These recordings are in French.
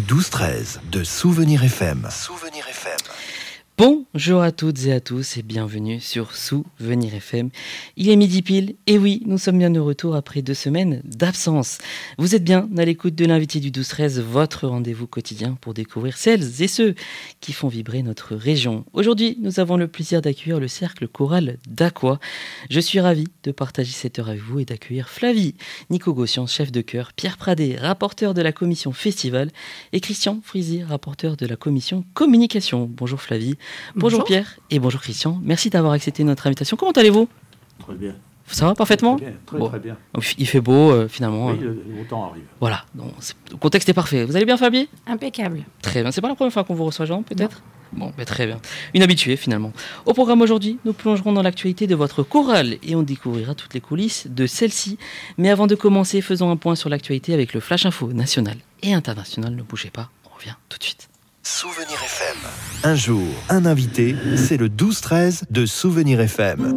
12-13 de Souvenir FM. Souvenir FM. Bonjour à toutes et à tous et bienvenue sur Souvenir FM. Il est midi pile et oui, nous sommes bien de retour après 2 semaines d'absence. Vous êtes bien à l'écoute de l'invité du 12-13, votre rendez-vous quotidien pour découvrir celles et ceux qui font vibrer notre région. Aujourd'hui, nous avons le plaisir d'accueillir le cercle choral d'Aqua. Je suis ravi de partager cette heure avec vous et d'accueillir Flavie, Nico Gaussian, chef de chœur, Pierre Pradet, rapporteur de la commission festival et Christian Frizy, rapporteur de la commission communication. Bonjour Flavie. Bonjour Pierre et bonjour Christian, merci d'avoir accepté notre invitation. Comment allez-vous ? Très bien. Ça va parfaitement ? Très bien. Il fait beau finalement. Oui, le temps arrive. Voilà, donc, le contexte est parfait. Vous allez bien Fabien ? Impeccable. Très bien, c'est pas la première fois qu'on vous reçoit Jean peut-être ? Bon, très bien. Une habituée finalement. Au programme aujourd'hui, nous plongerons dans l'actualité de votre chorale et on découvrira toutes les coulisses de celle-ci. Mais avant de commencer, faisons un point sur l'actualité avec le Flash Info national et international. Ne bougez pas, on revient tout de suite. Souvenir FM. Un jour, un invité, c'est le 12-13 de Souvenir FM.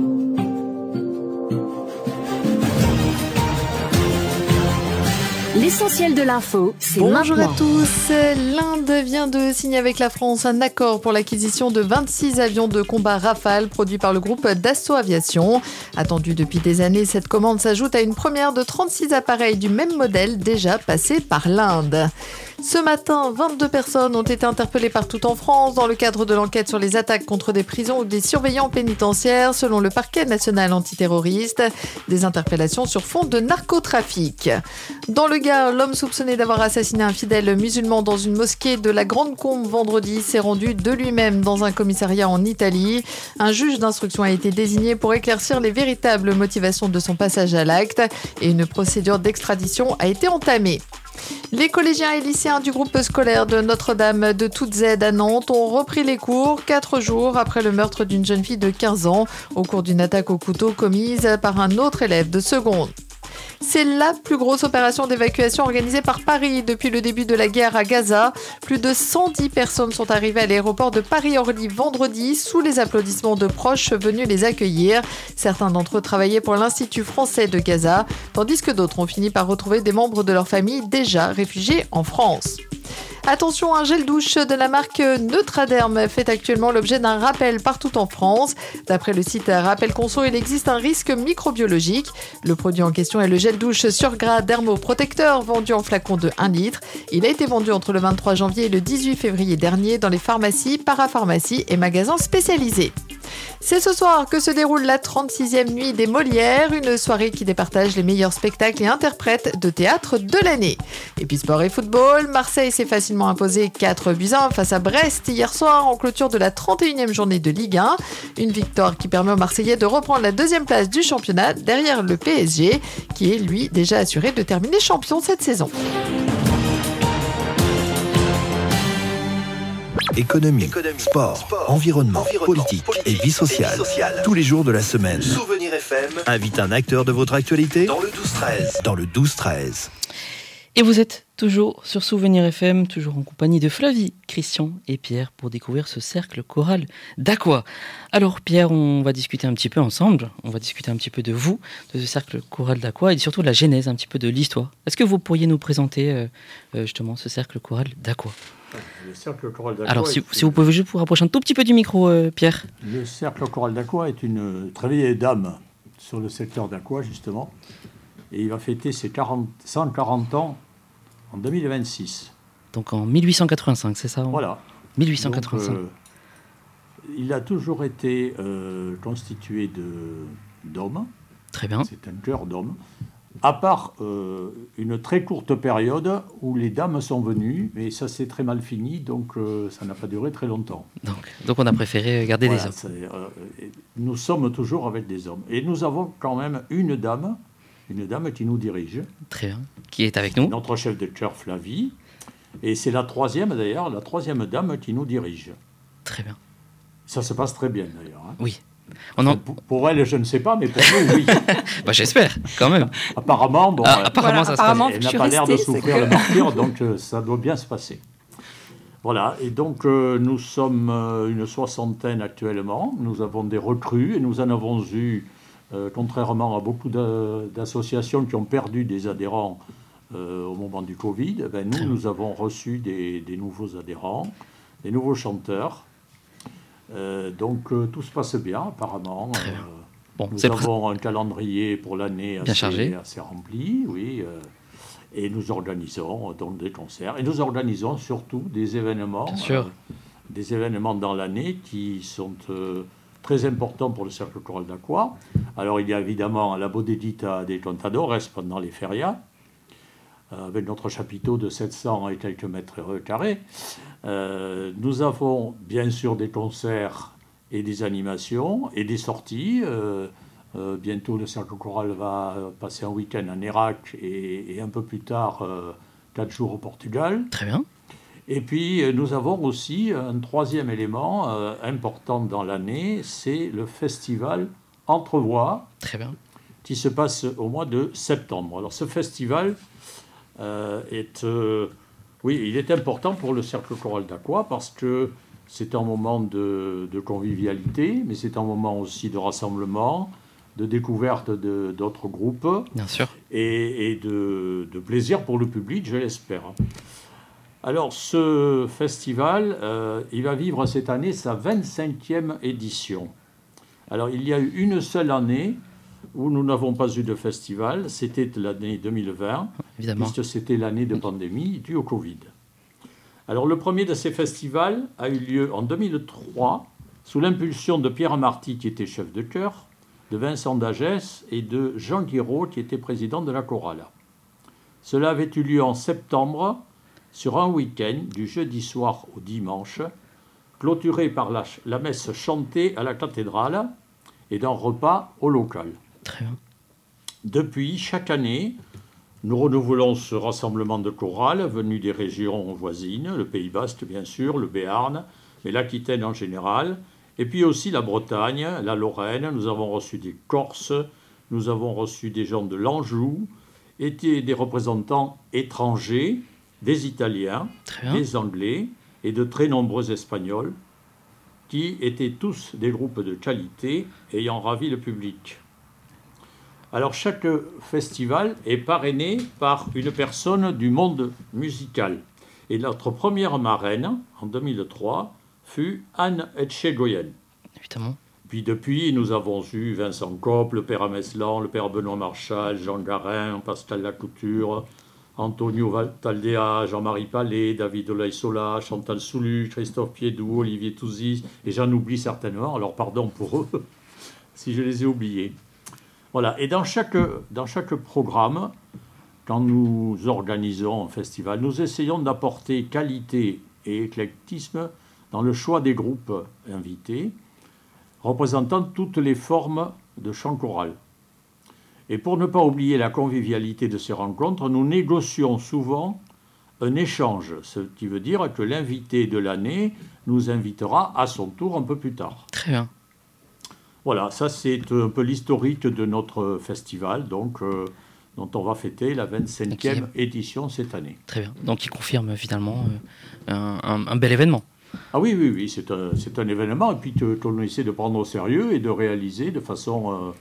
L'essentiel de l'info, c'est Bonjour maintenant. à tous. L'Inde vient de signer avec la France un accord pour l'acquisition de 26 avions de combat Rafale produits par le groupe Dassault Aviation. Attendue depuis des années, cette commande s'ajoute à une première de 36 appareils du même modèle déjà passés par l'Inde. Ce matin, 22 personnes ont été interpellées partout en France dans le cadre de l'enquête sur les attaques contre des prisons ou des surveillants pénitentiaires, selon le parquet national antiterroriste. Des interpellations sur fond de narcotrafic. Dans le Gard, l'homme soupçonné d'avoir assassiné un fidèle musulman dans une mosquée de la Grande Combe vendredi s'est rendu de lui-même dans un commissariat en Italie. Un juge d'instruction a été désigné pour éclaircir les véritables motivations de son passage à l'acte et une procédure d'extradition a été entamée. Les collégiens et lycéens du groupe scolaire de Notre-Dame de Toutes Aides à Nantes ont repris les cours 4 jours après le meurtre d'une jeune fille de 15 ans au cours d'une attaque au couteau commise par un autre élève de seconde. C'est la plus grosse opération d'évacuation organisée par Paris depuis le début de la guerre à Gaza. Plus de 110 personnes sont arrivées à l'aéroport de Paris-Orly vendredi sous les applaudissements de proches venus les accueillir. Certains d'entre eux travaillaient pour l'Institut français de Gaza, tandis que d'autres ont fini par retrouver des membres de leur famille déjà réfugiés en France. Attention, un gel douche de la marque Neutraderm fait actuellement l'objet d'un rappel partout en France. D'après le site Rappel Conso, il existe un risque microbiologique. Le produit en question est le gel douche surgras dermoprotecteur vendu en flacon de 1 litre. Il a été vendu entre le 23 janvier et le 18 février dernier dans les pharmacies, parapharmacies et magasins spécialisés. C'est ce soir que se déroule la 36e nuit des Molières, une soirée qui départage les meilleurs spectacles et interprètes de théâtre de l'année. Et puis sport et football, Marseille s'est facilement imposé 4-1 face à Brest hier soir en clôture de la 31e journée de Ligue 1. Une victoire qui permet aux Marseillais de reprendre la 2e place du championnat derrière le PSG, qui est lui déjà assuré de terminer champion cette saison. Économie, sport, environnement, politique et vie sociale. Tous les jours de la semaine. Souvenir FM invite un acteur de votre actualité dans le 12-13. Dans le 12-13. Et vous êtes toujours sur Souvenir FM, toujours en compagnie de Flavie, Christian et Pierre pour découvrir ce cercle choral d'Aqua. Alors Pierre, on va discuter un petit peu ensemble, on va discuter un petit peu de vous, de ce cercle choral d'Aqua et surtout de la genèse, un petit peu de l'histoire. Est-ce que vous pourriez nous présenter justement ce cercle choral d'Aqua ? Le cercle choral d'Aqua. Alors si vous pouvez juste vous rapprocher un tout petit peu du micro, Pierre. Le cercle choral d'Aqua est une très vieille dame sur le secteur d'Aqua justement. Et il va fêter ses 140 ans en 2026. Donc en 1885, c'est ça ? Voilà. 1885. Donc, il a toujours été constitué d'hommes. Très bien. C'est un chœur d'hommes. À part une très courte période où les dames sont venues, mais ça s'est très mal fini, donc ça n'a pas duré très longtemps. Donc on a préféré garder des hommes. Nous sommes toujours avec des hommes. Et nous avons quand même une dame qui nous dirige. Très bien. Qui est avec nous ? Notre chef de chœur Flavie. Et c'est la troisième dame qui nous dirige. Très bien. Ça se passe très bien d'ailleurs. Hein. Oui. Pour elle, je ne sais pas, mais pour nous, oui. J'espère, quand même. Apparemment, apparemment, ça se passe. Elle n'a pas l'air de souffrir le martyre, donc ça doit bien se passer. Voilà, et donc nous sommes une soixantaine actuellement. Nous avons des recrues et nous en avons eu, contrairement à beaucoup d'associations qui ont perdu des adhérents au moment du Covid, nous avons reçu des nouveaux adhérents, des nouveaux chanteurs. Donc tout se passe bien apparemment. Bon, nous avons un calendrier pour l'année assez rempli, oui. Et nous organisons donc des concerts. Et nous organisons surtout des événements dans l'année qui sont très importants pour le Cercle Choral d'Aqua. Alors il y a évidemment la Bodedita des Contadores pendant les férias, avec notre chapiteau de 700 et quelques mètres carrés. Nous avons bien sûr des concerts et des animations et des sorties. Bientôt, le Cercle Choral va passer un week-end en Irak et un peu plus tard, 4 jours au Portugal. Très bien. Et puis, nous avons aussi un troisième élément important dans l'année, c'est le festival Entrevoix. Très bien. Qui se passe au mois de septembre. Alors, ce festival il est important pour le Cercle Choral d'Aqua parce que c'est un moment de convivialité, mais c'est un moment aussi de rassemblement, de découverte d'autres groupes. Bien sûr. Et de plaisir pour le public, je l'espère. Alors, ce festival, il va vivre cette année sa 25e édition. Alors, il y a eu une seule année où nous n'avons pas eu de festival, c'était l'année 2020, évidemment, puisque c'était l'année de pandémie due au Covid. Alors, le premier de ces festivals a eu lieu en 2003, sous l'impulsion de Pierre Marty, qui était chef de chœur, de Vincent Dagès et de Jean Guiraud, qui était président de la chorale. Cela avait eu lieu en septembre, sur un week-end, du jeudi soir au dimanche, clôturé par la messe chantée à la cathédrale et d'un repas au local. Très bien. Depuis, chaque année, nous renouvelons ce rassemblement de chorales venus des régions voisines, le Pays Basque bien sûr, le Béarn, mais l'Aquitaine en général, et puis aussi la Bretagne, la Lorraine. Nous avons reçu des Corses, nous avons reçu des gens de l'Anjou, et des représentants étrangers, des Italiens, des Anglais et de très nombreux Espagnols, qui étaient tous des groupes de qualité ayant ravi le public. Alors, chaque festival est parrainé par une personne du monde musical. Et notre première marraine, en 2003, fut Anne Etchegoyen. Évidemment. Puis depuis, nous avons eu Vincent Kopp, le père Ameslan, le père Benoît Marchal, Jean Garin, Pascal Lacouture, Antonio Valtaldea, Jean-Marie Palais, David Olay-Sola, Chantal Soulu, Christophe Piédou, Olivier Touzis, et j'en oublie certainement, alors pardon pour eux si je les ai oubliés. Voilà, et dans chaque programme, quand nous organisons un festival, nous essayons d'apporter qualité et éclectisme dans le choix des groupes invités, représentant toutes les formes de chant choral. Et pour ne pas oublier la convivialité de ces rencontres, nous négocions souvent un échange, ce qui veut dire que l'invité de l'année nous invitera à son tour un peu plus tard. Très bien. Voilà, ça c'est un peu l'historique de notre festival, donc, dont on va fêter la 25e édition cette année. Très bien, donc il confirme finalement un bel événement. Ah oui, c'est un événement et puis qu'on essaie de prendre au sérieux et de réaliser de façon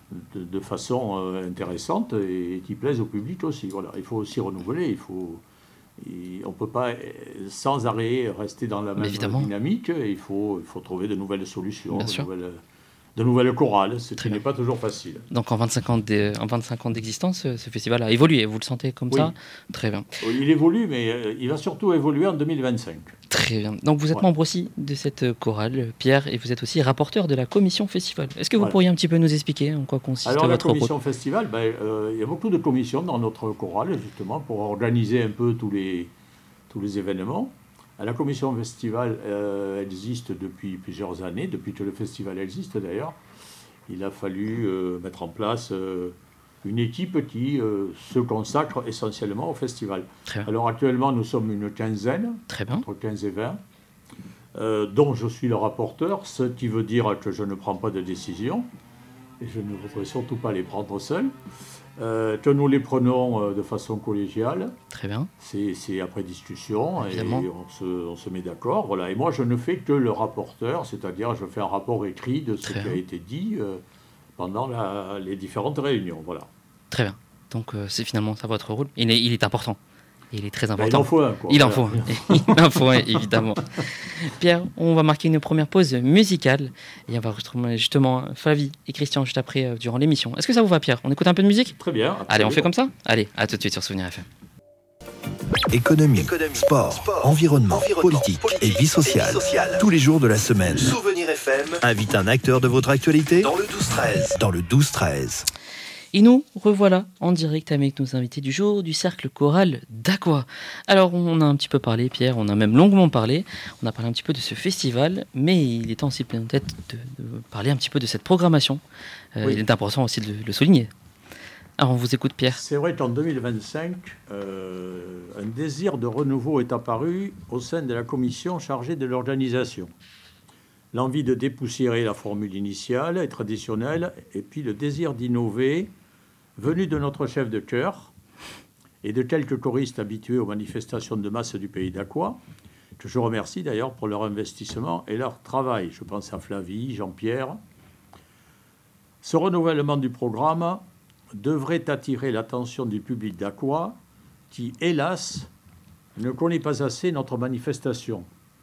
intéressante et qui plaise au public aussi. Voilà, il faut aussi renouveler, on ne peut pas sans arrêt rester dans la même dynamique, et il faut trouver de nouvelles solutions, de nouvelles chorales, ce qui n'est pas toujours facile. Donc en 25 ans d'existence, ce festival a évolué, vous le sentez comme ça ? Très bien. Il évolue, mais il va surtout évoluer en 2025. Très bien. Donc vous êtes membre aussi de cette chorale, Pierre, et vous êtes aussi rapporteur de la commission festival. Est-ce que vous pourriez un petit peu nous expliquer en quoi consiste votre rôle ? Alors la commission festival, il y a beaucoup de commissions dans notre chorale, justement, pour organiser un peu tous les événements. La commission festival existe depuis plusieurs années, depuis que le festival existe d'ailleurs. Il a fallu mettre en place une équipe qui se consacre essentiellement au festival. Alors actuellement, nous sommes une quinzaine, entre 15 et 20, dont je suis le rapporteur, ce qui veut dire que je ne prends pas de décision, et je ne voudrais surtout pas les prendre seul. Que nous les prenons de façon collégiale. Très bien. C'est après discussion, évidemment. Et on se met d'accord. Voilà. Et moi, je ne fais que le rapporteur, c'est-à-dire je fais un rapport écrit de ce qui a été dit pendant les différentes réunions. Voilà. Très bien. Donc c'est finalement ça votre rôle. Il est important. Il est très important. Il en faut un, quoi. Il en faut un, évidemment. Pierre, on va marquer une première pause musicale. Et on va retrouver justement Flavie et Christian juste après, durant l'émission. Est-ce que ça vous va, Pierre? On écoute un peu de musique? Très bien. Absolument. Allez, on fait comme ça? Allez, à tout de suite sur Souvenir FM. Économie, sport, environnement, politique et vie sociale. Tous les jours de la semaine. Souvenir FM invite un acteur de votre actualité dans le 12-13. Dans le 12-13. Et nous revoilà en direct avec nos invités du jour du Cercle Choral d'Aqua. Alors on a un petit peu parlé, Pierre, on a même longuement parlé, on a parlé un petit peu de ce festival, mais il est temps aussi peut-être de parler un petit peu de cette programmation. Oui. Il est important aussi de le souligner. Alors on vous écoute, Pierre. C'est vrai qu'en 2025, un désir de renouveau est apparu au sein de la commission chargée de l'organisation. L'envie de dépoussiérer la formule initiale et traditionnelle, et puis le désir d'innover, venu de notre chef de chœur et de quelques choristes habitués aux manifestations de masse du pays d'Aqua, que je remercie d'ailleurs pour leur investissement et leur travail. Je pense à Flavie, Jean-Pierre. Ce renouvellement du programme devrait attirer l'attention du public d'Aqua, qui, hélas, ne connaît pas assez notre manifestation.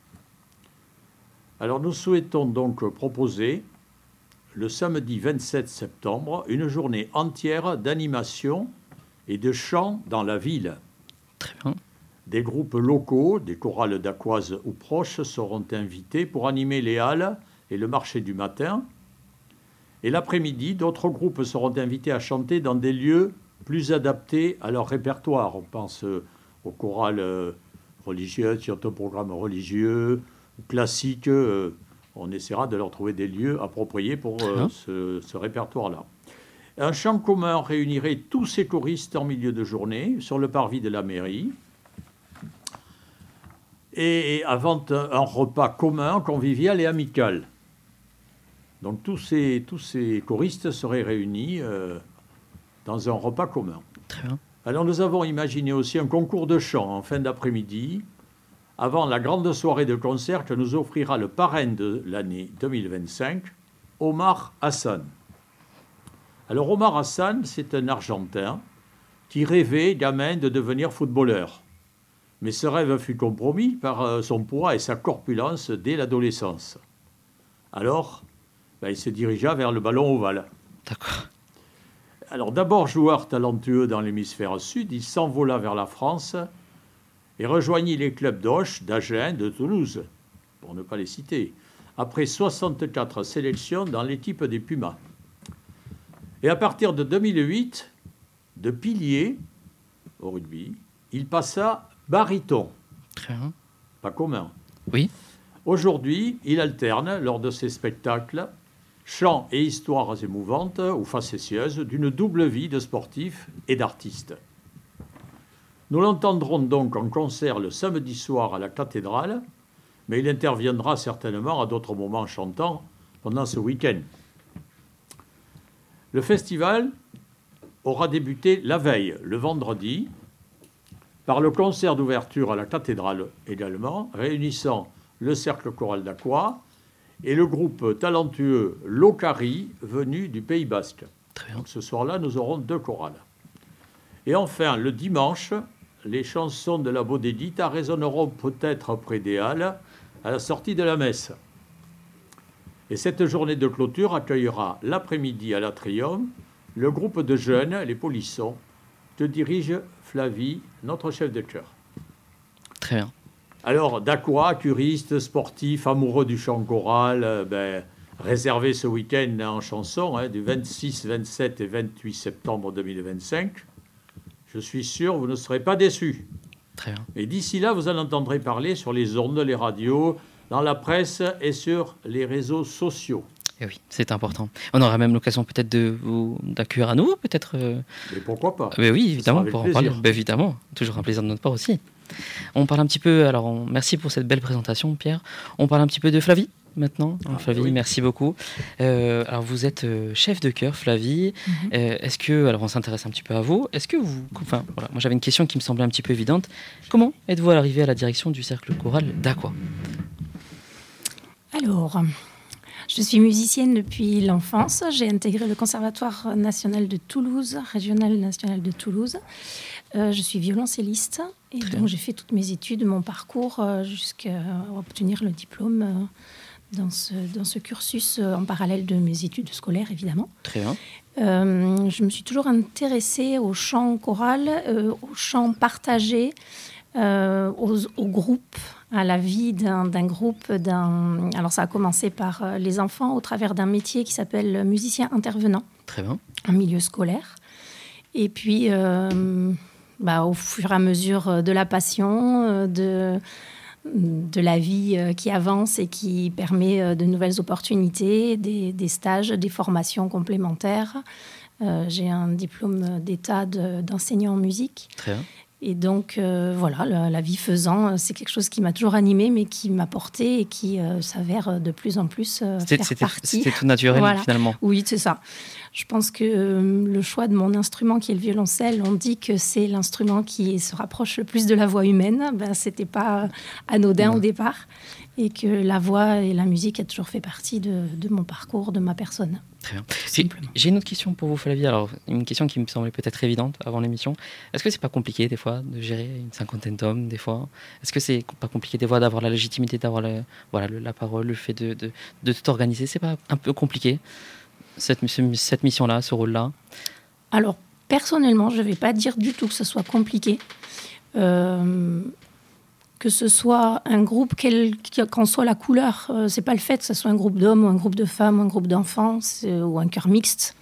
Alors nous souhaitons donc proposer, le samedi 27 septembre, une journée entière d'animation et de chant dans la ville. Très bien. Des groupes locaux, des chorales dacquoises ou proches seront invités pour animer les halles et le marché du matin. Et l'après-midi, d'autres groupes seront invités à chanter dans des lieux plus adaptés à leur répertoire. On pense aux chorales religieuses, sur un programme religieux, classique, on essaiera de leur trouver des lieux appropriés pour ce répertoire-là. Un chant commun réunirait tous ces choristes en milieu de journée sur le parvis de la mairie et avant un repas commun, convivial et amical. Donc tous ces choristes seraient réunis dans un repas commun. Très bien. Alors nous avons imaginé aussi un concours de chant en fin d'après-midi, avant la grande soirée de concert que nous offrira le parrain de l'année 2025, Omar Hassan. Alors Omar Hassan, c'est un Argentin qui rêvait, gamin, de devenir footballeur. Mais ce rêve fut compromis par son poids et sa corpulence dès l'adolescence. Alors, il se dirigea vers le ballon ovale. D'accord. Alors d'abord joueur talentueux dans l'hémisphère sud, il s'envola vers la France et rejoignit les clubs d'Auch, d'Agen, de Toulouse, pour ne pas les citer, après 64 sélections dans l'équipe des Pumas. Et à partir de 2008, de pilier au rugby, il passa baryton. Très bien. Pas commun. Oui. Aujourd'hui, il alterne, lors de ses spectacles, chants et histoires émouvantes ou facétieuses d'une double vie de sportif et d'artiste. Nous l'entendrons donc en concert le samedi soir à la cathédrale, mais il interviendra certainement à d'autres moments chantants pendant ce week-end. Le festival aura débuté la veille, le vendredi, par le concert d'ouverture à la cathédrale également, réunissant le Cercle Choral d'Aqua et le groupe talentueux Locari, venu du Pays Basque. Très bien. Donc, ce soir-là, nous aurons 2 chorales. Et enfin, le dimanche, les chansons de la Bodedita résonneront peut-être près des halles à la sortie de la messe. Et cette journée de clôture accueillera l'après-midi à l'Atrium le groupe de jeunes, les Polissons, que dirige Flavie, notre chef de chœur. Très bien. Alors, d'Aqua, curistes, sportifs, amoureux du chant choral, réservez ce week-end en chanson, du 26, 27 et 28 septembre 2025. Je suis sûr, vous ne serez pas déçus. Très bien. Et d'ici là, vous en entendrez parler sur les ondes, les radios, dans la presse et sur les réseaux sociaux. Et oui, c'est important. On aura même l'occasion peut-être d'accueillir à nouveau, peut-être. Mais pourquoi pas? Mais oui, évidemment, pour en parler. plaisir. Évidemment, toujours un plaisir de notre part aussi. On parle un petit peu, merci pour cette belle présentation, Pierre. On parle un petit peu de Flavie maintenant. Flavie, oui. Merci beaucoup. Alors vous êtes chef de chœur, Flavie. Est-ce que, alors on s'intéresse un petit peu à vous. Est-ce que vous, moi j'avais une question qui me semblait un petit peu évidente. Comment êtes-vous arrivé à la direction du Cercle Choral d'Aqua? Alors, Je suis musicienne depuis l'enfance. J'ai intégré le Conservatoire national de Toulouse, régional national de Toulouse. Je suis violoncelliste et donc j'ai fait toutes mes études, mon parcours jusqu'à obtenir le diplôme dans ce cursus en parallèle de mes études scolaires, évidemment. Très bien. Je me suis toujours intéressée au chant choral, au chant partagé, au groupe, à la vie d'un groupe. Alors ça a commencé par les enfants au travers d'un métier qui s'appelle musicien intervenant. Très bien. En milieu scolaire. Et puis, au fur et à mesure de la passion, de la vie qui avance et qui permet de nouvelles opportunités, des stages, des formations complémentaires. J'ai un diplôme d'État d'enseignant en musique. Très bien. Et donc, la vie faisant, c'est quelque chose qui m'a toujours animée, mais qui m'a portée et qui s'avère de plus en plus faire partie. C'était tout naturel, finalement. Oui, c'est ça. Je pense que le choix de mon instrument, qui est le violoncelle, on dit que c'est l'instrument qui se rapproche le plus de la voix humaine. Ce n'était pas anodin au départ. Et que la voix et la musique a toujours fait partie de mon parcours, de ma personne. Très bien. J'ai une autre question pour vous, Flavie. Alors, une question qui me semblait peut-être évidente avant l'émission. Est-ce que c'est pas compliqué des fois de gérer une 50aine d'hommes des fois? Est-ce que c'est pas compliqué des fois d'avoir la légitimité, d'avoir la parole, le fait de t'organiser? C'est pas un peu compliqué cette mission-là, ce rôle-là? Alors, personnellement, je vais pas dire du tout que ce soit compliqué. Que ce soit un groupe, qu'en soit la couleur, c'est pas le fait que ce soit un groupe d'hommes ou un groupe de femmes ou un groupe d'enfants ou un chœur mixte.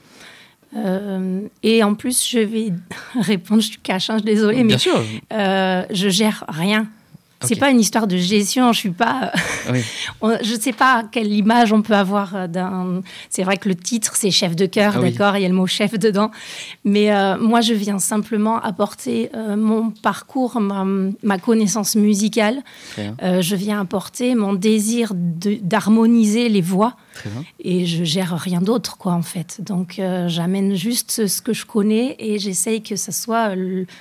Et en plus, je vais répondre, je suis cache, je suis désolée, bien mais sûr. Je gère rien. C'est Okay. pas une histoire de gestion, je suis pas. Oui. Je sais pas quelle image on peut avoir d'un. C'est vrai que le titre c'est chef de chœur, d'accord, il y a le mot chef dedans. Mais moi, je viens simplement apporter mon parcours, ma connaissance musicale. Je viens apporter mon désir d'harmoniser les voix. Et je gère rien d'autre, quoi, en fait. Donc, j'amène juste ce que je connais et j'essaye que ça soit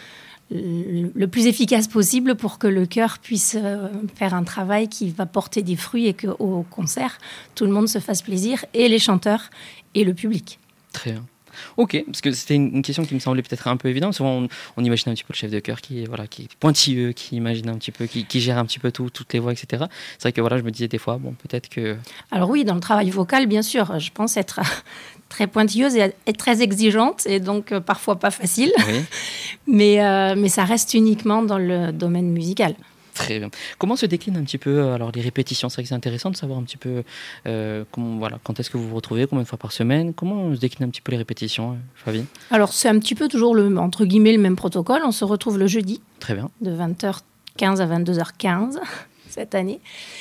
le plus efficace possible pour que le chœur puisse faire un travail qui va porter des fruits et qu'au concert, tout le monde se fasse plaisir, et les chanteurs et le public. Très bien. Ok, parce que c'était une question qui me semblait peut-être un peu évidente. Souvent, on imagine un petit peu le chef de chœur qui est pointilleux, qui imagine un petit peu, qui gère un petit peu toutes les voix, etc. C'est vrai que je me disais des fois, peut-être que... Alors oui, dans le travail vocal, bien sûr, je pense être très pointilleuse et très exigeante, et donc parfois pas facile. Oui. mais ça reste uniquement dans le domaine musical. Très bien. Comment se déclinent un petit peu les répétitions? C'est vrai que c'est intéressant de savoir un petit peu quand est-ce que vous vous retrouvez, combien de fois par semaine, comment se déclinent un petit peu les répétitions, Flavie? Alors c'est un petit peu toujours entre guillemets le même protocole. On se retrouve le jeudi. Très bien. De 20h15 à 22h15 cette année.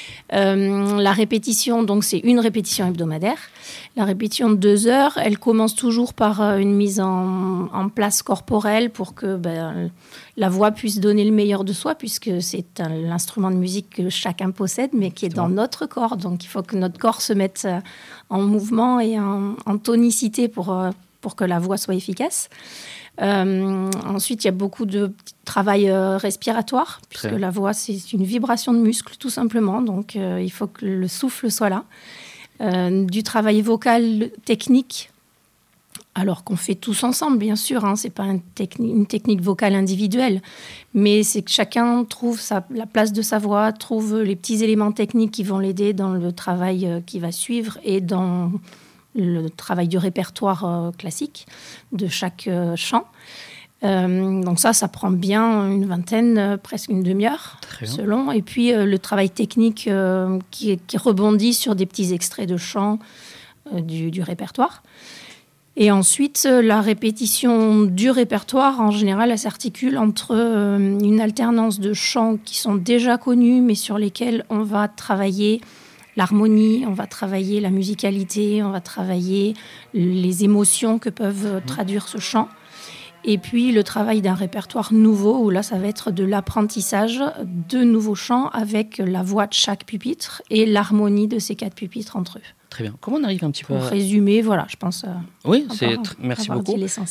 La répétition, donc c'est une répétition hebdomadaire. La répétition de 2 heures, elle commence toujours par une mise en place corporelle pour que la voix puisse donner le meilleur de soi, puisque c'est l'instrument de musique que chacun possède, mais qui est dans notre corps. Donc il faut que notre corps se mette en mouvement et en tonicité pour que la voix soit efficace. Ensuite, il y a beaucoup de travail respiratoire, puisque la voix, c'est une vibration de muscles, tout simplement. Donc, il faut que le souffle soit là. Du travail vocal technique, alors qu'on fait tous ensemble, bien sûr. Ce n'est pas une technique vocale individuelle, mais c'est que chacun trouve la place de sa voix, trouve les petits éléments techniques qui vont l'aider dans le travail qui va suivre et dans le travail du répertoire classique de chaque chant. Donc ça prend bien une vingtaine, presque une demi-heure, selon. Et puis le travail technique qui rebondit sur des petits extraits de chants du répertoire. Et ensuite, la répétition du répertoire, en général, elle s'articule entre une alternance de chants qui sont déjà connus, mais sur lesquels on va travailler l'harmonie, on va travailler la musicalité, on va travailler les émotions que peuvent traduire ce chant. Et puis le travail d'un répertoire nouveau, où là, ça va être de l'apprentissage de nouveaux chants avec la voix de chaque pupitre et l'harmonie de ces 4 pupitres entre eux. Très bien. Comment on arrive un petit peu Pour résumer, je pense... Oui, merci beaucoup. Dit l'essentiel.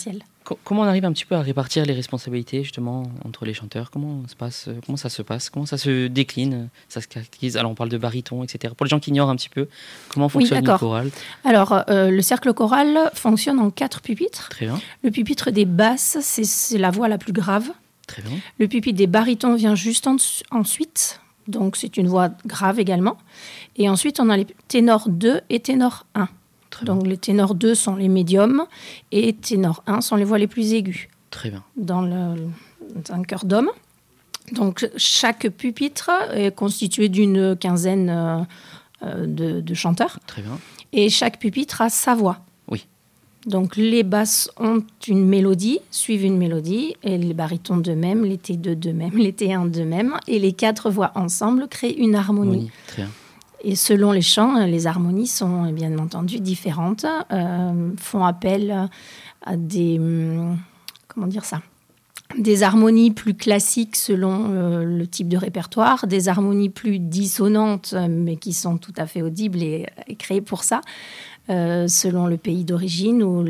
Comment on arrive un petit peu à répartir les responsabilités justement entre les chanteurs? Comment ça se passe? Comment ça se décline? Ça se caractérise? Alors on parle de baryton, etc. Pour les gens qui ignorent un petit peu, comment fonctionne une chorale? Alors le cercle choral fonctionne en 4 pupitres. Très bien. Le pupitre des basses, c'est la voix la plus grave. Très bien. Le pupitre des barytons vient juste ensuite. Donc c'est une voix grave également. Et ensuite on a les ténors 2 et ténors 1. Donc les ténors 2 sont les médiums et ténors 1 sont les voix les plus aiguës. Très bien. Dans un chœur d'hommes. Donc chaque pupitre est constitué d'une quinzaine de chanteurs. Très bien. Et chaque pupitre a sa voix. Oui. Donc les basses ont une mélodie, suivent une mélodie, et les barytons de même, les T2 de même, les T1 de même, et les 4 voix ensemble créent une harmonie. Oui, très bien. Et selon les chants, les harmonies sont bien entendu différentes, font appel à des harmonies plus classiques selon le type de répertoire, des harmonies plus dissonantes, mais qui sont tout à fait audibles et créées pour ça, selon le pays d'origine ou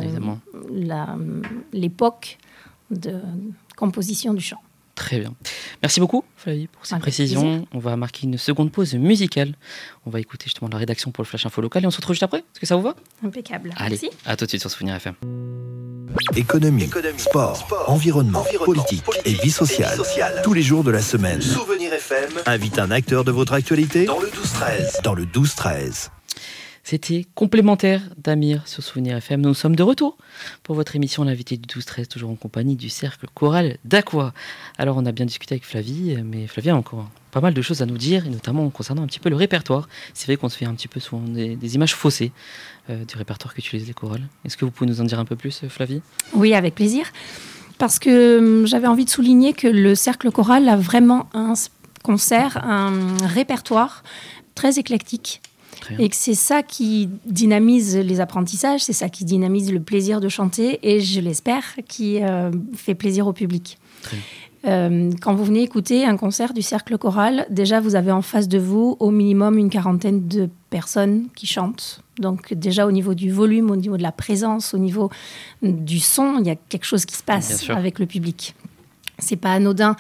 l'époque de composition du chant. Très bien. Merci beaucoup, Flavie, pour ces précisions. Plaisir. On va marquer une seconde pause musicale. On va écouter justement la rédaction pour le Flash Info local et on se retrouve juste après. Est-ce que ça vous va? Impeccable. Allez, merci. À tout de suite sur Souvenir FM. Économie, sport, environnement, politique et vie sociale. Tous les jours de la semaine. Souvenir FM invite un acteur de votre actualité dans le 12-13. Dans le 12-13. C'était complémentaire d'Amir sur Souvenir FM. Nous sommes de retour pour votre émission L'invité du 12-13, toujours en compagnie du Cercle Choral d'Aqua. Alors on a bien discuté avec Flavie, mais Flavie a encore pas mal de choses à nous dire, et notamment concernant un petit peu le répertoire. C'est vrai qu'on se fait un petit peu souvent des images faussées du répertoire qu'utilisent les chorales. Est-ce que vous pouvez nous en dire un peu plus, Flavie? Oui, avec plaisir. Parce que j'avais envie de souligner que le Cercle Choral a vraiment un concert, un répertoire très éclectique. Et que c'est ça qui dynamise les apprentissages, c'est ça qui dynamise le plaisir de chanter et, je l'espère, qui fait plaisir au public. Quand vous venez écouter un concert du Cercle Choral, déjà vous avez en face de vous au minimum une 40aine de personnes qui chantent. Donc déjà au niveau du volume, au niveau de la présence, au niveau du son, il y a quelque chose qui se passe avec le public. C'est pas anodin.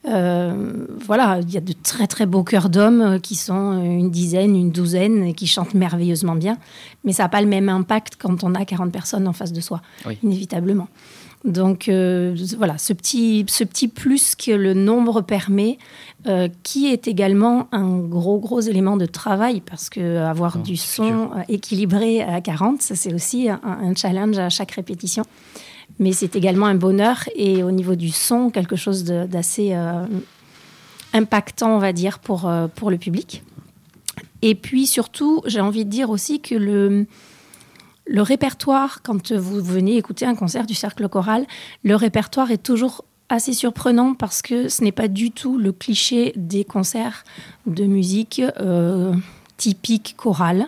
Voilà, il y a de très très beaux chœurs d'hommes qui sont une dizaine, une douzaine et qui chantent merveilleusement bien. Mais ça n'a pas le même impact quand on a 40 personnes en face de soi, inévitablement. Donc voilà, ce petit plus que le nombre permet, qui est également un gros élément de travail, parce qu'avoir du son équilibré à 40, ça c'est aussi un challenge à chaque répétition. Mais c'est également un bonheur et au niveau du son, quelque chose d'assez impactant, on va dire, pour le public. Et puis surtout, j'ai envie de dire aussi que le répertoire, quand vous venez écouter un concert du Cercle Choral, le répertoire est toujours assez surprenant parce que ce n'est pas du tout le cliché des concerts de musique typiques chorales.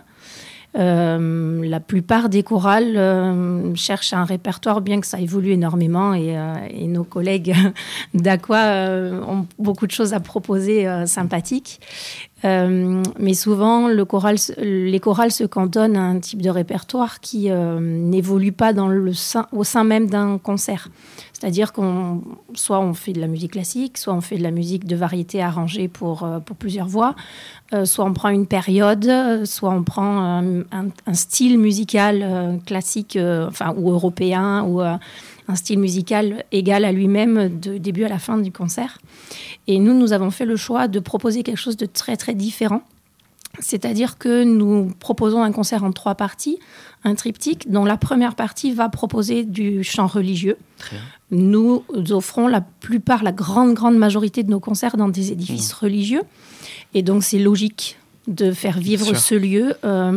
La plupart des chorales cherchent un répertoire, bien que ça évolue énormément et nos collègues d'Aqua ont beaucoup de choses à proposer sympathiques. Mais souvent, les chorales se cantonnent à un type de répertoire qui n'évolue pas au sein même d'un concert. C'est-à-dire soit on fait de la musique classique, soit on fait de la musique de variété arrangée pour plusieurs voix, soit on prend une période, soit on prend un style musical classique ou européen, ou un style musical égal à lui-même de début à la fin du concert. Et nous avons fait le choix de proposer quelque chose de très, très différent. C'est-à-dire que nous proposons un concert en 3 parties, un triptyque, dont la première partie va proposer du chant religieux. Nous offrons la grande majorité de nos concerts dans des édifices religieux. Et donc, c'est logique de faire vivre ce lieu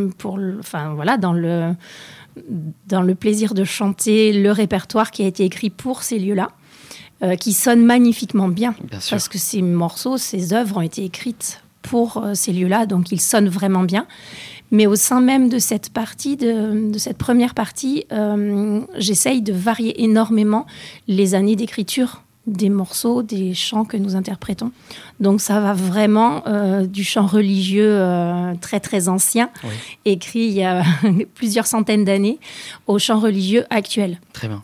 dans le plaisir de chanter le répertoire qui a été écrit pour ces lieux-là, qui sonne magnifiquement bien parce que ces morceaux, ces œuvres ont été écrites pour ces lieux-là, donc ils sonnent vraiment bien. Mais au sein même de cette partie, de cette première partie, j'essaye de varier énormément les années d'écriture des morceaux, des chants que nous interprétons. Donc ça va vraiment du chant religieux très très ancien, écrit il y a plusieurs centaines d'années, au chant religieux actuel. Très bien.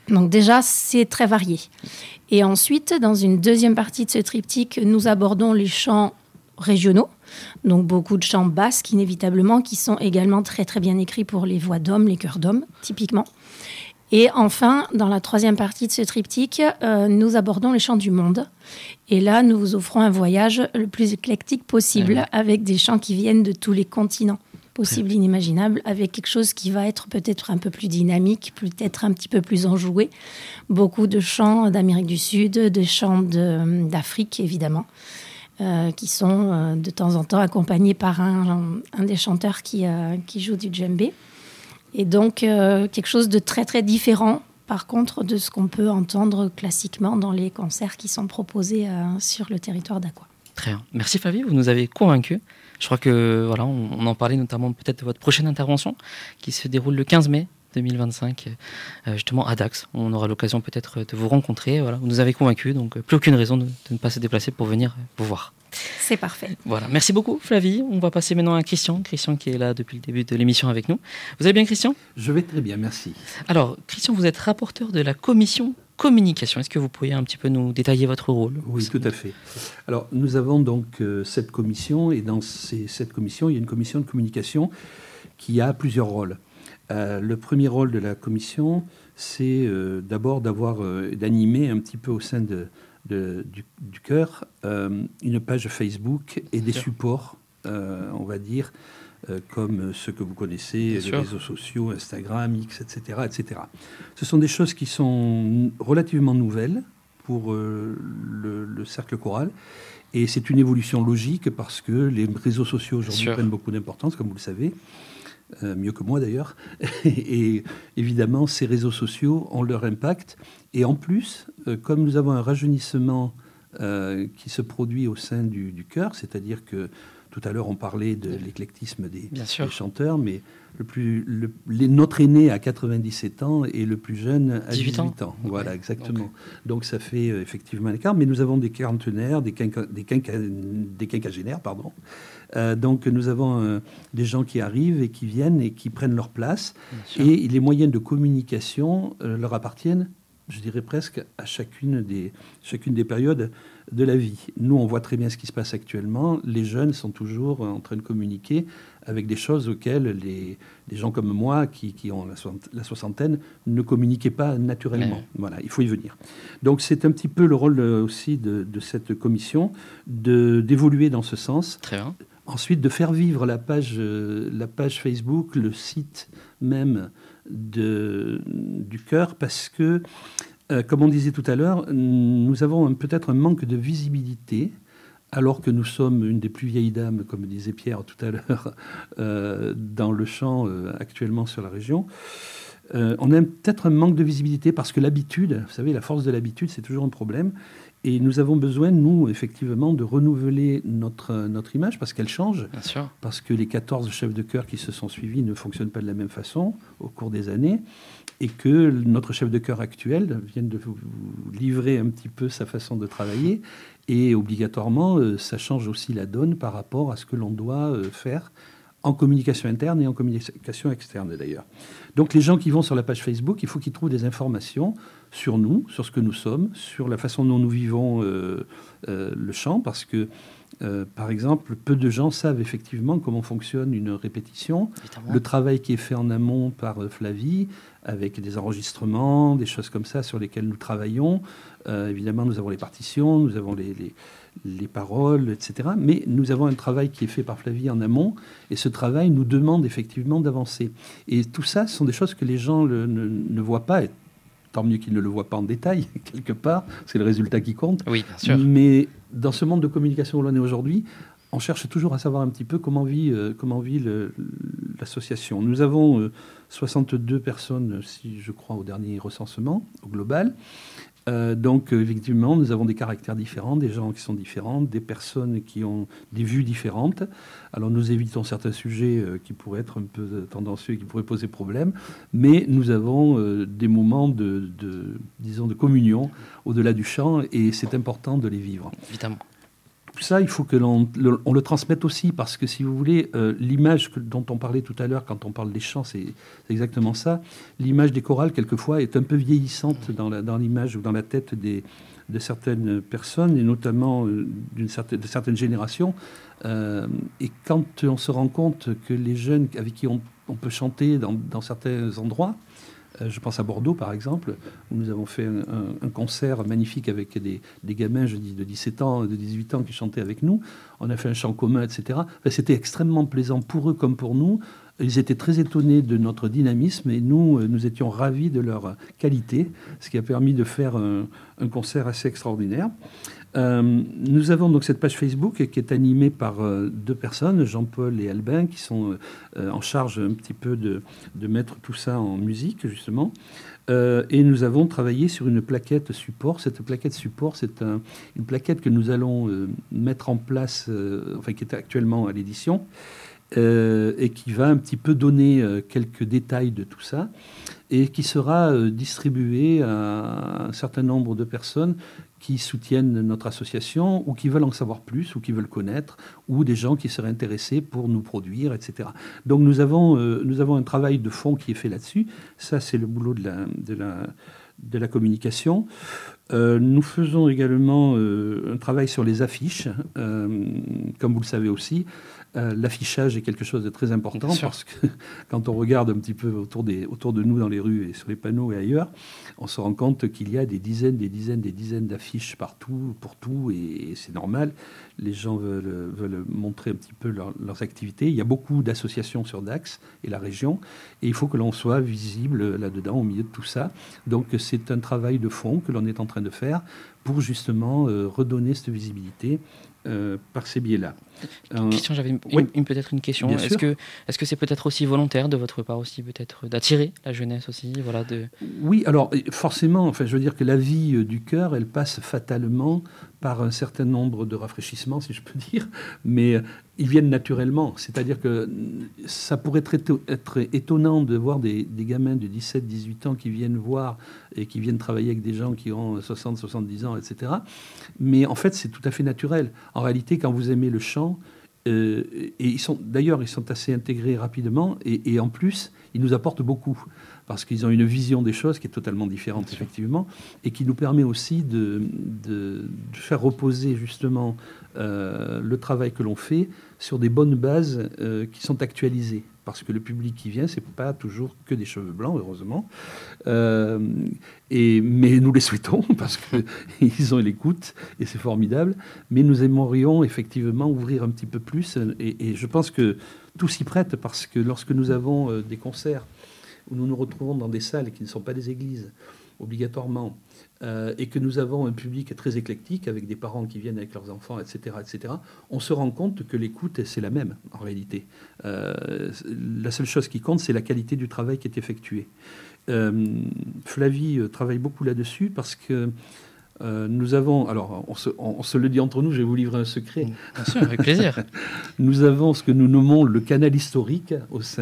Donc déjà, c'est très varié. Et ensuite, dans une deuxième partie de ce triptyque, nous abordons les chants régionaux. Donc beaucoup de chants basques, inévitablement, qui sont également très très bien écrits pour les voix d'hommes, les chœurs d'hommes, typiquement. Et enfin, dans la troisième partie de ce triptyque, nous abordons les chants du monde. Et là, nous vous offrons un voyage le plus éclectique possible, avec des chants qui viennent de tous les continents possibles, inimaginables, avec quelque chose qui va être peut-être un peu plus dynamique, peut-être un petit peu plus enjoué. Beaucoup de chants d'Amérique du Sud, de chants d'Afrique, évidemment, qui sont de temps en temps accompagnés par un des chanteurs qui joue du djembé. Et donc, quelque chose de très, très différent, par contre, de ce qu'on peut entendre classiquement dans les concerts qui sont proposés sur le territoire d'Aqua. Très bien. Merci Flavie, vous nous avez convaincus. Je crois que voilà, on en parlait notamment peut-être de votre prochaine intervention qui se déroule le 15 mai 2025, justement à Dax. On aura l'occasion peut-être de vous rencontrer. Voilà, vous nous avez convaincus, donc plus aucune raison de ne pas se déplacer pour venir vous voir. C'est parfait. Voilà, merci beaucoup Flavie. On va passer maintenant à Christian qui est là depuis le début de l'émission avec nous. Vous allez bien Christian ? Je vais très bien, merci. Alors Christian, vous êtes rapporteur de la commission communication. Est-ce que vous pourriez un petit peu nous détailler votre rôle ? Oui, tout à fait. Alors nous avons donc cette commission et dans cette commission, il y a une commission de communication qui a plusieurs rôles. Le premier rôle de la commission, c'est d'abord d'animer un petit peu au sein du chœur une page Facebook et des supports, on va dire, comme ceux que vous connaissez, les réseaux sociaux, Instagram, X, etc., etc. Ce sont des choses qui sont relativement nouvelles pour le cercle choral. Et c'est une évolution logique parce que les réseaux sociaux aujourd'hui prennent beaucoup d'importance, comme vous le savez. Mieux que moi d'ailleurs. Et évidemment, ces réseaux sociaux ont leur impact. Et en plus, comme nous avons un rajeunissement qui se produit au sein du chœur, c'est-à-dire que tout à l'heure on parlait de l'éclectisme des chanteurs, mais notre aîné a 97 ans et le plus jeune a 18 ans. Voilà, exactement. Okay. Donc ça fait effectivement un écart, mais nous avons des quarantenaires, des quinquagénaires, pardon. Donc nous avons des gens qui arrivent et qui viennent et qui prennent leur place. Et les moyens de communication leur appartiennent, je dirais presque, à chacune des périodes de la vie. Nous, on voit très bien ce qui se passe actuellement. Les jeunes sont toujours en train de communiquer avec des choses auxquelles les gens comme moi, qui ont la soixantaine, ne communiquaient pas naturellement. Voilà, il faut y venir. Donc c'est un petit peu le rôle aussi de cette commission, d'évoluer dans ce sens. Très bien. Ensuite, de faire vivre la page Facebook, le site même du chœur, parce que, comme on disait tout à l'heure, nous avons peut-être un manque de visibilité, alors que nous sommes une des plus vieilles dames, comme disait Pierre tout à l'heure, dans le chant actuellement sur la région. On a peut-être un manque de visibilité parce que l'habitude, vous savez, la force de l'habitude, c'est toujours un problème. Et nous avons besoin, nous, effectivement, de renouveler notre image parce qu'elle change. Bien sûr. Parce que les 14 chefs de chœur qui se sont suivis ne fonctionnent pas de la même façon au cours des années. Et que notre chef de chœur actuel vient de vous livrer un petit peu sa façon de travailler. Et obligatoirement, ça change aussi la donne par rapport à ce que l'on doit faire en communication interne et en communication externe d'ailleurs. Donc les gens qui vont sur la page Facebook, il faut qu'ils trouvent des informations sur nous, sur ce que nous sommes, sur la façon dont nous vivons le chant, parce que, par exemple, peu de gens savent effectivement comment fonctionne une répétition, le travail qui est fait en amont par Flavie, avec des enregistrements, des choses comme ça sur lesquelles nous travaillons. Évidemment, nous avons les partitions, nous avons les paroles, etc. Mais nous avons un travail qui est fait par Flavie en amont, et ce travail nous demande effectivement d'avancer. Et tout ça, ce sont des choses que les gens ne voient pas, et tant mieux qu'ils ne le voient pas en détail, quelque part, c'est le résultat qui compte. Oui, bien sûr. Mais dans ce monde de communication où l'on est aujourd'hui, on cherche toujours à savoir un petit peu comment vit l'association. Nous avons 62 personnes, si je crois, au dernier recensement, au global. Donc, effectivement, nous avons des caractères différents, des gens qui sont différents, des personnes qui ont des vues différentes. Alors, nous évitons certains sujets qui pourraient être un peu tendancieux et qui pourraient poser problème, mais nous avons des moments disons, de communion au-delà du chant, et c'est important de les vivre. Évidemment. tout ça, il faut que l'on le transmette aussi, parce que si vous voulez, l'image dont on parlait tout à l'heure, quand on parle des chants, c'est exactement ça. L'image des chorales, quelquefois, est un peu vieillissante dans l'image ou dans la tête de certaines personnes, et notamment de certaines générations. Et quand on se rend compte que les jeunes avec qui on peut chanter dans certains endroits, je pense à Bordeaux, par exemple, où nous avons fait un concert magnifique avec des gamins, je dis, de 17 ans, de 18 ans qui chantaient avec nous. On a fait un chant commun, etc. Enfin, c'était extrêmement plaisant pour eux comme pour nous. Ils étaient très étonnés de notre dynamisme et nous étions ravis de leur qualité, ce qui a permis de faire un concert assez extraordinaire. Nous avons donc cette page Facebook qui est animée par deux personnes, Jean-Paul et Albin, qui sont en charge un petit peu de mettre tout ça en musique, justement. Et nous avons travaillé sur une plaquette support. Cette plaquette support, c'est une plaquette que nous allons mettre en place, enfin qui est actuellement à l'édition, et qui va un petit peu donner quelques détails de tout ça, et qui sera distribuée à un certain nombre de personnes qui soutiennent notre association ou qui veulent en savoir plus ou qui veulent connaître, ou des gens qui seraient intéressés pour nous produire, etc. Donc nous avons un travail de fond qui est fait là-dessus. Ça, c'est le boulot de la communication. Nous faisons également un travail sur les affiches. Comme vous le savez aussi, l'affichage est quelque chose de très important, parce que quand on regarde un petit peu autour de nous dans les rues et sur les panneaux et ailleurs, on se rend compte qu'il y a des dizaines d'affiches partout, pour tout, et c'est normal. Les gens veulent montrer un petit peu leurs activités. Il y a beaucoup d'associations sur Dax et la région, et il faut que l'on soit visible là-dedans, au milieu de tout ça. Donc c'est un travail de fond que l'on est en train de faire pour justement redonner cette visibilité par ces biais-là. J'avais peut-être une question. Bien est-ce que c'est peut-être aussi volontaire de votre part aussi, peut-être d'attirer la jeunesse aussi, voilà, Oui, alors forcément, enfin, je veux dire que la vie du chœur, elle passe fatalement par un certain nombre de rafraîchissements, si je peux dire, mais ils viennent naturellement. C'est-à-dire que ça pourrait être étonnant de voir des gamins de 17-18 ans qui viennent voir et qui viennent travailler avec des gens qui ont 60-70 ans, etc. Mais en fait, c'est tout à fait naturel. En réalité, quand vous aimez le chant, et ils sont assez intégrés rapidement, et en plus, ils nous apportent beaucoup, parce qu'ils ont une vision des choses qui est totalement différente, effectivement, et qui nous permet aussi de faire reposer justement le travail que l'on fait sur des bonnes bases qui sont actualisées. Parce que le public qui vient, c'est pas toujours que des cheveux blancs, heureusement. Mais nous les souhaitons, parce qu'ils ont l'écoute, et c'est formidable. Mais nous aimerions effectivement ouvrir un petit peu plus. Et je pense que tout s'y prête, parce que lorsque nous avons des concerts où nous nous retrouvons dans des salles qui ne sont pas des églises, obligatoirement, et que nous avons un public très éclectique, avec des parents qui viennent avec leurs enfants, etc., on se rend compte que l'écoute, c'est la même, en réalité. La seule chose qui compte, c'est la qualité du travail qui est effectué. Flavie travaille beaucoup là-dessus, parce que nous avons... Alors, on se le dit entre nous, je vais vous livrer un secret. Bien sûr, avec plaisir. Nous avons ce que nous nommons le canal historique au sein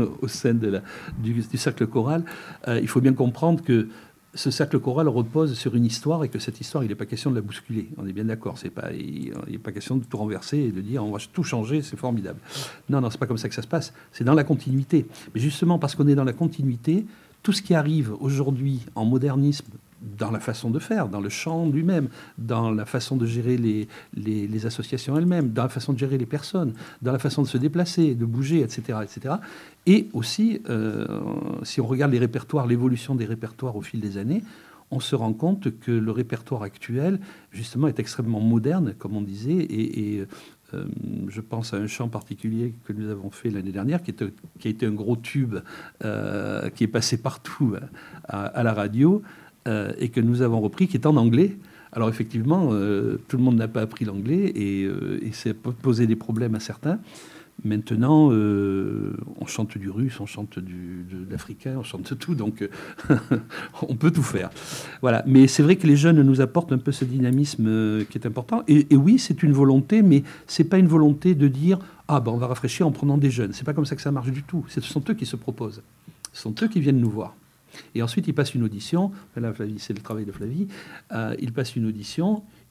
du cercle choral. Il faut bien comprendre que ce cercle choral repose sur une histoire, et que cette histoire, il n'est pas question de la bousculer. On est bien d'accord. Il n'est pas question de tout renverser et de dire on va tout changer, c'est formidable. Non, c'est pas comme ça que ça se passe. C'est dans la continuité. Mais justement, parce qu'on est dans la continuité, tout ce qui arrive aujourd'hui en modernisme, dans la façon de faire, dans le chant lui-même, dans la façon de gérer les associations elles-mêmes, dans la façon de gérer les personnes, dans la façon de se déplacer, de bouger, etc. Et aussi, si on regarde les répertoires, l'évolution des répertoires au fil des années, on se rend compte que le répertoire actuel, justement, est extrêmement moderne, comme on disait, et je pense à un chant particulier que nous avons fait l'année dernière, qui a été un gros tube, qui est passé partout à la radio, et que nous avons repris, qui est en anglais. Alors effectivement, tout le monde n'a pas appris l'anglais, et ça peut poser des problèmes à certains. Maintenant, on chante du russe, on chante de l'africain, on chante tout, donc on peut tout faire. Voilà. Mais c'est vrai que les jeunes nous apportent un peu ce dynamisme qui est important. Et oui, c'est une volonté, mais c'est pas une volonté de dire on va rafraîchir en prenant des jeunes. C'est pas comme ça que ça marche du tout. Ce sont eux qui se proposent. Ce sont eux qui viennent nous voir. Et ensuite, ils passent une audition. Là, c'est le travail de Flavie. Ils passent une audition.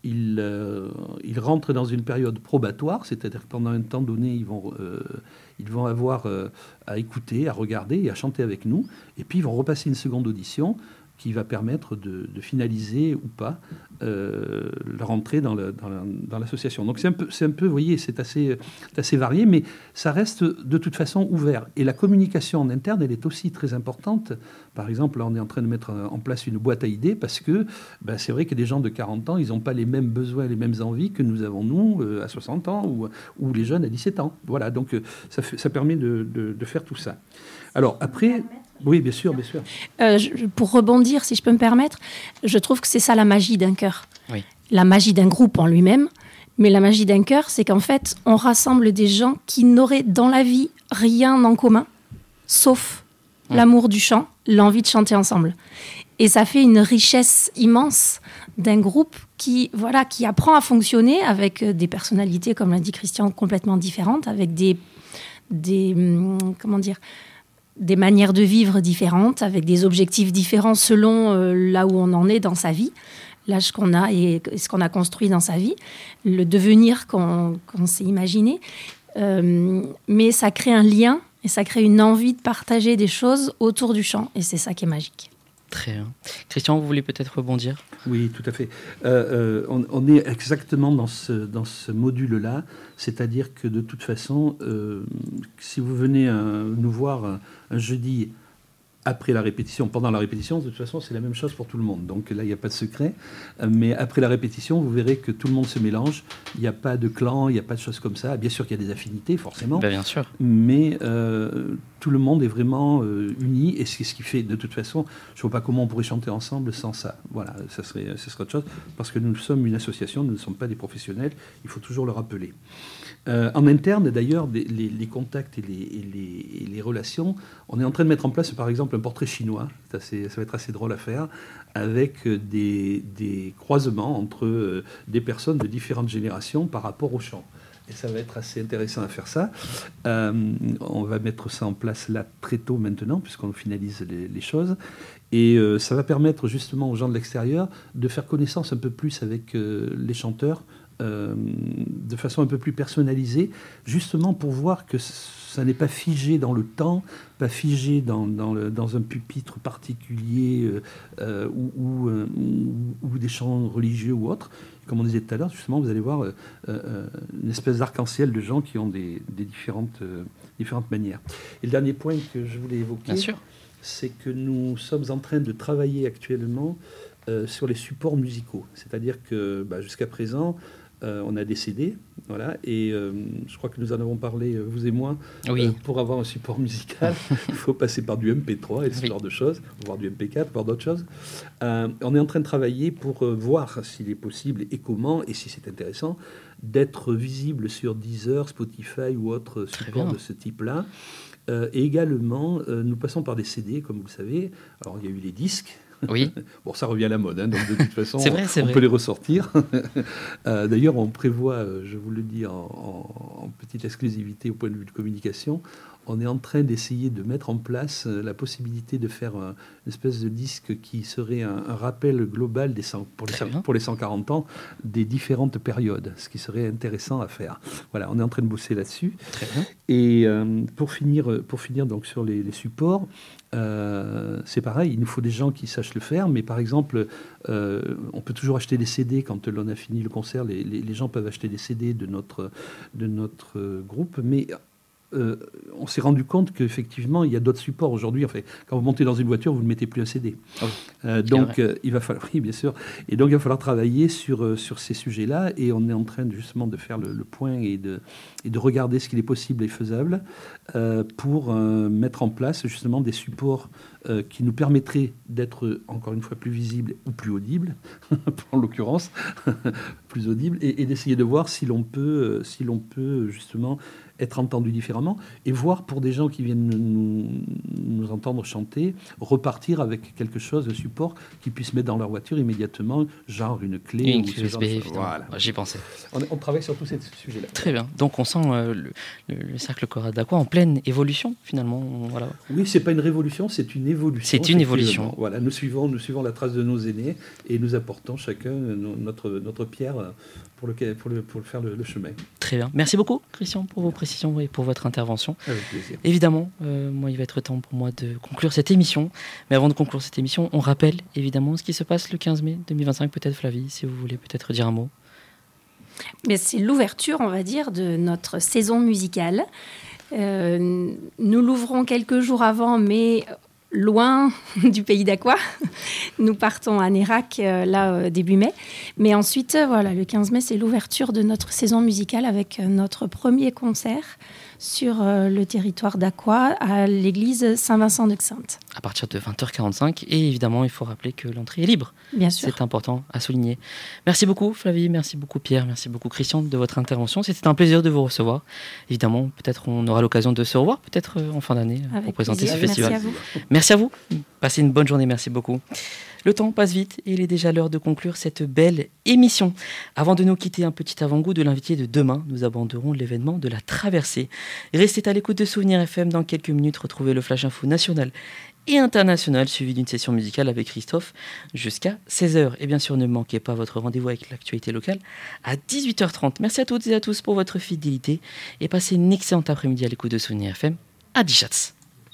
ils rentrent dans une période probatoire, c'est-à-dire que pendant un temps donné, ils vont avoir à écouter, à regarder et à chanter avec nous. Et puis, ils vont repasser une seconde audition qui va permettre de finaliser ou pas leur entrée dans l'association. Donc c'est un peu, vous voyez, c'est assez varié, mais ça reste de toute façon ouvert. Et la communication en interne, elle est aussi très importante. Par exemple, là, on est en train de mettre en place une boîte à idées parce que c'est vrai que des gens de 40 ans, ils n'ont pas les mêmes besoins, les mêmes envies que nous avons, nous, à 60 ans ou les jeunes à 17 ans. Voilà, donc ça permet de faire tout ça. Alors après... Oui, bien sûr. Pour rebondir, si je peux me permettre, je trouve que c'est ça la magie d'un chœur. Oui. La magie d'un groupe en lui-même, mais la magie d'un chœur, c'est qu'en fait, on rassemble des gens qui n'auraient dans la vie rien en commun, sauf l'amour du chant, l'envie de chanter ensemble. Et ça fait une richesse immense d'un groupe qui apprend à fonctionner avec des personnalités, comme l'a dit Christian, complètement différentes, avec des manières de vivre différentes, avec des objectifs différents selon là où on en est dans sa vie, l'âge qu'on a et ce qu'on a construit dans sa vie, le devenir qu'on s'est imaginé. Mais ça crée un lien et ça crée une envie de partager des choses autour du chant. Et c'est ça qui est magique. Très bien. Christian, vous voulez peut-être rebondir ? Oui, tout à fait. On est exactement dans ce module-là, c'est-à-dire que de toute façon, si vous venez nous voir un jeudi après la répétition, pendant la répétition, de toute façon, c'est la même chose pour tout le monde. Donc là, il n'y a pas de secret. Mais après la répétition, vous verrez que tout le monde se mélange. Il n'y a pas de clan, il n'y a pas de choses comme ça. Bien sûr qu'il y a des affinités, forcément. Bien sûr. Mais tout le monde est vraiment uni. Et c'est ce qui fait, de toute façon, je ne vois pas comment on pourrait chanter ensemble sans ça. Voilà, ce serait autre chose. Parce que nous sommes une association, nous ne sommes pas des professionnels. Il faut toujours le rappeler. En interne, d'ailleurs, les contacts et les relations, on est en train de mettre en place, par exemple, un portrait chinois. Ça va être assez drôle à faire, avec des croisements entre des personnes de différentes générations par rapport au chant. Et ça va être assez intéressant à faire ça. On va mettre ça en place là très tôt maintenant, puisqu'on finalise les choses. Et ça va permettre justement aux gens de l'extérieur de faire connaissance un peu plus avec les chanteurs, de façon un peu plus personnalisée, justement pour voir que ça n'est pas figé dans le temps, pas figé dans un pupitre particulier ou des chants religieux ou autres. Comme on disait tout à l'heure, justement, vous allez voir une espèce d'arc-en-ciel de gens qui ont des différentes manières. Et le dernier point que je voulais évoquer, c'est que nous sommes en train de travailler actuellement sur les supports musicaux. C'est-à-dire que jusqu'à présent, on a des CD, voilà, et je crois que nous en avons parlé, vous et moi, pour avoir un support musical, il faut passer par du MP3 et ce genre de choses, voire du MP4, voire d'autres choses. On est en train de travailler pour voir s'il est possible et comment, et si c'est intéressant, d'être visible sur Deezer, Spotify ou autres supports de ce type-là. Et également, nous passons par des CD, comme vous le savez. Alors, il y a eu les disques. Oui. Bon, ça revient à la mode, donc de toute façon, on peut les ressortir. D'ailleurs, on prévoit, je vous le dis en petite exclusivité au point de vue de communication, on est en train d'essayer de mettre en place la possibilité de faire une espèce de disque qui serait un rappel global pour les 140 ans des différentes périodes, ce qui serait intéressant à faire. Voilà, on est en train de bosser là-dessus. Très bien. Et pour finir donc sur les supports, c'est pareil, il nous faut des gens qui sachent le faire, mais par exemple, on peut toujours acheter des CD quand l'on a fini le concert, les gens peuvent acheter des CD de notre groupe, mais on s'est rendu compte qu'effectivement, il y a d'autres supports aujourd'hui. Enfin, quand vous montez dans une voiture, vous ne mettez plus un CD. Donc, il va falloir, oui, bien sûr. Et donc, il va falloir travailler sur ces sujets-là. Et on est en train justement de faire le point et de regarder ce qu'il est possible et faisable pour mettre en place justement des supports qui nous permettraient d'être, encore une fois, plus visibles ou plus audibles, en l'occurrence, plus audibles, et d'essayer de voir si l'on peut justement être entendu différemment, et voir pour des gens qui viennent nous entendre chanter, repartir avec quelque chose de support qu'ils puissent mettre dans leur voiture immédiatement, genre une clé ou ce USB, genre de... Voilà. J'y pensais. On travaille sur tous ces sujets-là. Très bien. Donc on sent le cercle choral d'Aqua en pleine évolution, finalement. Voilà. Oui, c'est pas une révolution, c'est une évolution. C'est une évolution. Voilà, nous suivons la trace de nos aînés et nous apportons chacun notre pierre pour faire le chemin. Très bien. Merci beaucoup, Christian, pour vos précisions et pour votre intervention. Avec plaisir. Évidemment, moi, il va être temps pour moi de conclure cette émission. Mais avant de conclure cette émission, on rappelle évidemment ce qui se passe le 15 mai 2025. Peut-être, Flavie, si vous voulez peut-être dire un mot. Mais c'est l'ouverture, on va dire, de notre saison musicale. Nous l'ouvrons quelques jours avant, mais loin du pays d'Aqua. Nous partons à Nérac, début mai. Mais ensuite, le 15 mai, c'est l'ouverture de notre saison musicale avec notre premier concert sur le territoire d'Aqua, à l'église Saint-Vincent de Xaintes. À partir de 20h45. Et évidemment, il faut rappeler que l'entrée est libre. Bien sûr. C'est important à souligner. Merci beaucoup, Flavie. Merci beaucoup, Pierre. Merci beaucoup, Christian, de votre intervention. C'était un plaisir de vous recevoir. Évidemment, peut-être on aura l'occasion de se revoir, peut-être en fin d'année, pour présenter ce festival. Merci à vous. Merci à vous. Passez une bonne journée. Merci beaucoup. Le temps passe vite et il est déjà l'heure de conclure cette belle émission. Avant de nous quitter, un petit avant-goût de l'invité de demain. Nous aborderons l'événement de la traversée. Restez à l'écoute de Souvenirs FM. Dans quelques minutes, retrouvez le Flash Info national et international, suivi d'une session musicale avec Christophe jusqu'à 16h. Et bien sûr, ne manquez pas votre rendez-vous avec l'actualité locale à 18h30. Merci à toutes et à tous pour votre fidélité et passez une excellente après-midi à l'écoute de Souvenirs FM. À Dichatz.